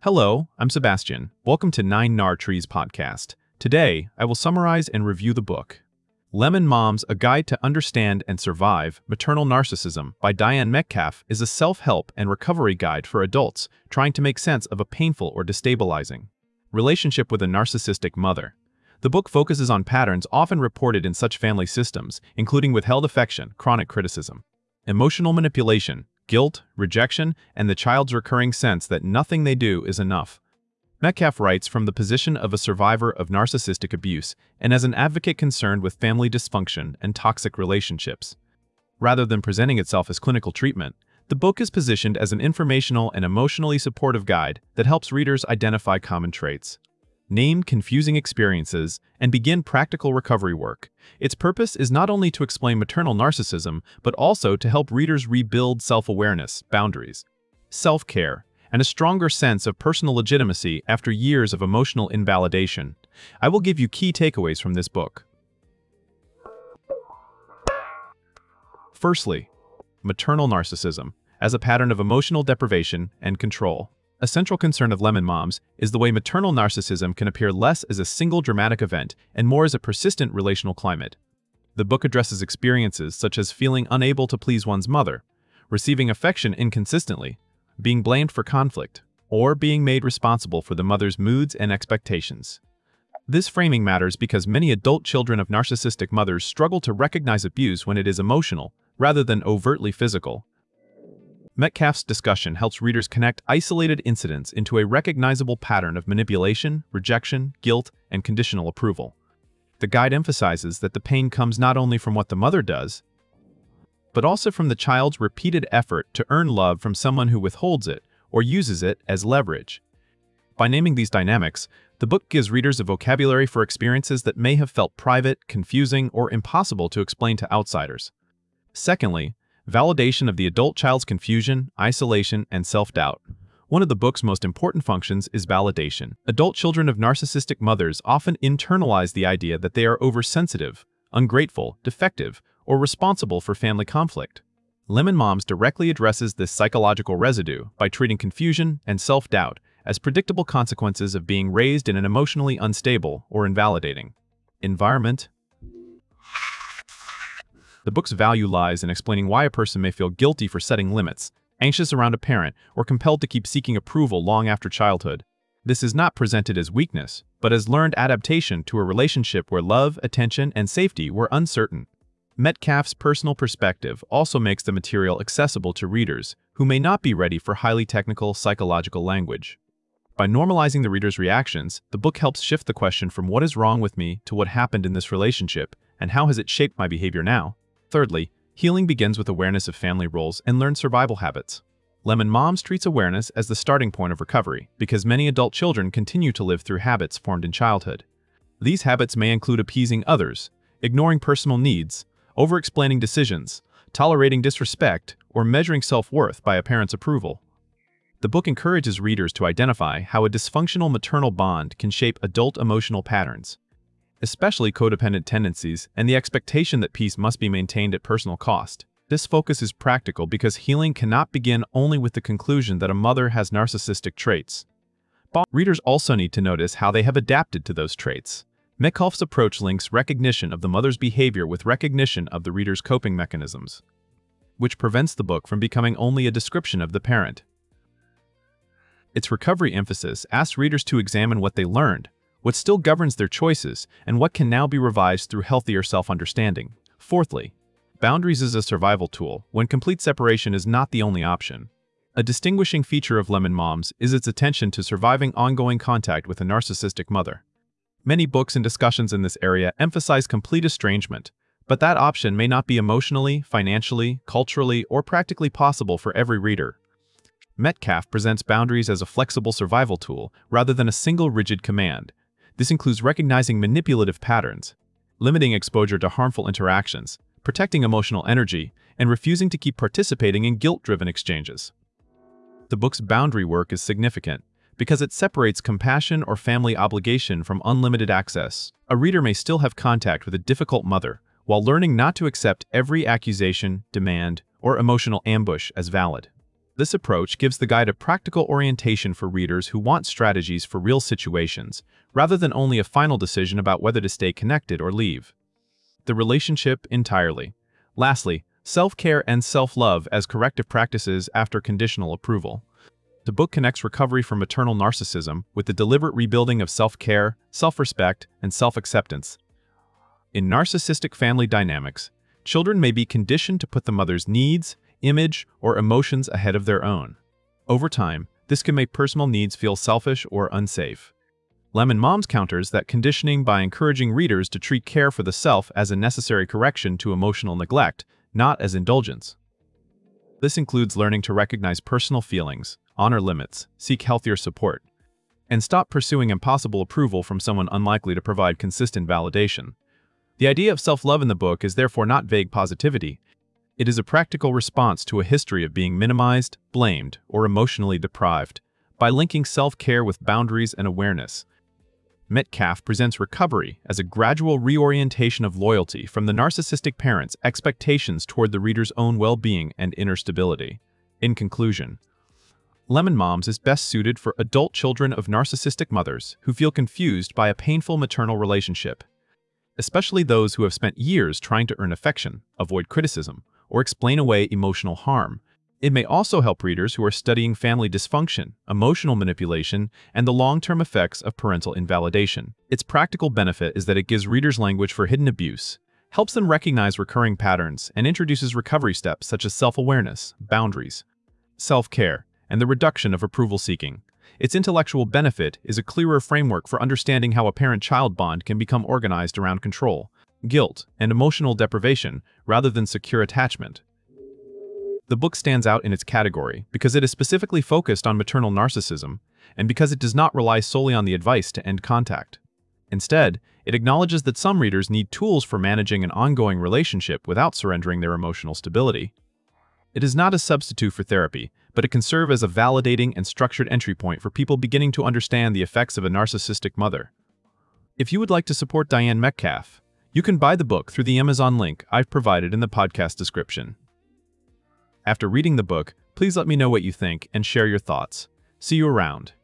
Hello, I'm Sebastian. Welcome to Nine Nar Trees podcast. Today, I will summarize and review the book Lemon Moms: A Guide to Understand and Survive Maternal Narcissism by Diane Metcalf is a self-help and recovery guide for adults trying to make sense of a painful or destabilizing relationship with a narcissistic mother. The book focuses on patterns often reported in such family systems, including withheld affection, chronic criticism, emotional manipulation, guilt, rejection, and the child's recurring sense that nothing they do is enough. Metcalf writes from the position of a survivor of narcissistic abuse and as an advocate concerned with family dysfunction and toxic relationships. Rather than presenting itself as clinical treatment, the book is positioned as an informational and emotionally supportive guide that helps readers identify common traits, name confusing experiences, and begin practical recovery work. Its purpose is not only to explain maternal narcissism, but also to help readers rebuild self-awareness, boundaries, self-care, and a stronger sense of personal legitimacy after years of emotional invalidation. I will give you key takeaways from this book. Firstly, maternal narcissism as a pattern of emotional deprivation and control. A central concern of Lemon Moms is the way maternal narcissism can appear less as a single dramatic event and more as a persistent relational climate. The book addresses experiences such as feeling unable to please one's mother, receiving affection inconsistently, being blamed for conflict, or being made responsible for the mother's moods and expectations. This framing matters because many adult children of narcissistic mothers struggle to recognize abuse when it is emotional, rather than overtly physical. Metcalf's discussion helps readers connect isolated incidents into a recognizable pattern of manipulation, rejection, guilt, and conditional approval. The guide emphasizes that the pain comes not only from what the mother does, but also from the child's repeated effort to earn love from someone who withholds it or uses it as leverage. By naming these dynamics, the book gives readers a vocabulary for experiences that may have felt private, confusing, or impossible to explain to outsiders. Secondly, validation of the adult child's confusion, isolation, and self-doubt. One of the book's most important functions is validation. Adult children of narcissistic mothers often internalize the idea that they are oversensitive, ungrateful, defective, or responsible for family conflict. Lemon Moms directly addresses this psychological residue by treating confusion and self-doubt as predictable consequences of being raised in an emotionally unstable or invalidating environment. The book's value lies in explaining why a person may feel guilty for setting limits, anxious around a parent, or compelled to keep seeking approval long after childhood. This is not presented as weakness, but as learned adaptation to a relationship where love, attention, and safety were uncertain. Metcalf's personal perspective also makes the material accessible to readers who may not be ready for highly technical psychological language. By normalizing the reader's reactions, the book helps shift the question from what is wrong with me to what happened in this relationship and how has it shaped my behavior now. Thirdly, healing begins with awareness of family roles and learned survival habits. Lemon Moms treats awareness as the starting point of recovery because many adult children continue to live through habits formed in childhood. These habits may include appeasing others, ignoring personal needs, over-explaining decisions, tolerating disrespect, or measuring self-worth by a parent's approval. The book encourages readers to identify how a dysfunctional maternal bond can shape adult emotional patterns, especially codependent tendencies and the expectation that peace must be maintained at personal cost. This focus is practical because healing cannot begin only with the conclusion that a mother has narcissistic traits. Readers also need to notice how they have adapted to those traits. Metcalf's approach links recognition of the mother's behavior with recognition of the reader's coping mechanisms, which prevents the book from becoming only a description of the parent. Its recovery emphasis asks readers to examine what they learned, what still governs their choices, and what can now be revised through healthier self-understanding. Fourthly, boundaries is a survival tool when complete separation is not the only option. A distinguishing feature of Lemon Moms is its attention to surviving ongoing contact with a narcissistic mother. Many books and discussions in this area emphasize complete estrangement, but that option may not be emotionally, financially, culturally, or practically possible for every reader. Metcalf presents boundaries as a flexible survival tool rather than a single rigid command. This includes recognizing manipulative patterns, limiting exposure to harmful interactions, protecting emotional energy, and refusing to keep participating in guilt-driven exchanges. The book's boundary work is significant because it separates compassion or family obligation from unlimited access. A reader may still have contact with a difficult mother while learning not to accept every accusation, demand, or emotional ambush as valid. This approach gives the guide a practical orientation for readers who want strategies for real situations, rather than only a final decision about whether to stay connected or leave. The relationship entirely. Lastly, self-care and self-love as corrective practices after conditional approval. The book connects recovery from maternal narcissism with the deliberate rebuilding of self-care, self-respect, and self-acceptance. In narcissistic family dynamics, children may be conditioned to put the mother's needs, image, or emotions ahead of their own. Over time, this can make personal needs feel selfish or unsafe. Lemon Moms counters that conditioning by encouraging readers to treat care for the self as a necessary correction to emotional neglect, not as indulgence. This includes learning to recognize personal feelings, honor limits, seek healthier support, and stop pursuing impossible approval from someone unlikely to provide consistent validation. The idea of self-love in the book is therefore not vague positivity. It is a practical response to a history of being minimized, blamed, or emotionally deprived. By linking self-care with boundaries and awareness, Metcalf presents recovery as a gradual reorientation of loyalty from the narcissistic parent's expectations toward the reader's own well-being and inner stability. In conclusion, Lemon Moms is best suited for adult children of narcissistic mothers who feel confused by a painful maternal relationship, especially those who have spent years trying to earn affection, avoid criticism, or explain away emotional harm. It may also help readers who are studying family dysfunction, emotional manipulation, and the long-term effects of parental invalidation. Its practical benefit is that it gives readers language for hidden abuse, helps them recognize recurring patterns, and introduces recovery steps such as self-awareness, boundaries, self-care, and the reduction of approval-seeking. Its intellectual benefit is a clearer framework for understanding how a parent-child bond can become organized around control, guilt, and emotional deprivation rather than secure attachment. The book stands out in its category because it is specifically focused on maternal narcissism and because it does not rely solely on the advice to end contact. Instead, it acknowledges that some readers need tools for managing an ongoing relationship without surrendering their emotional stability. It is not a substitute for therapy, but it can serve as a validating and structured entry point for people beginning to understand the effects of a narcissistic mother. If you would like to support Diane Metcalf, you can buy the book through the Amazon link I've provided in the podcast description. After reading the book, please let me know what you think and share your thoughts. See you around.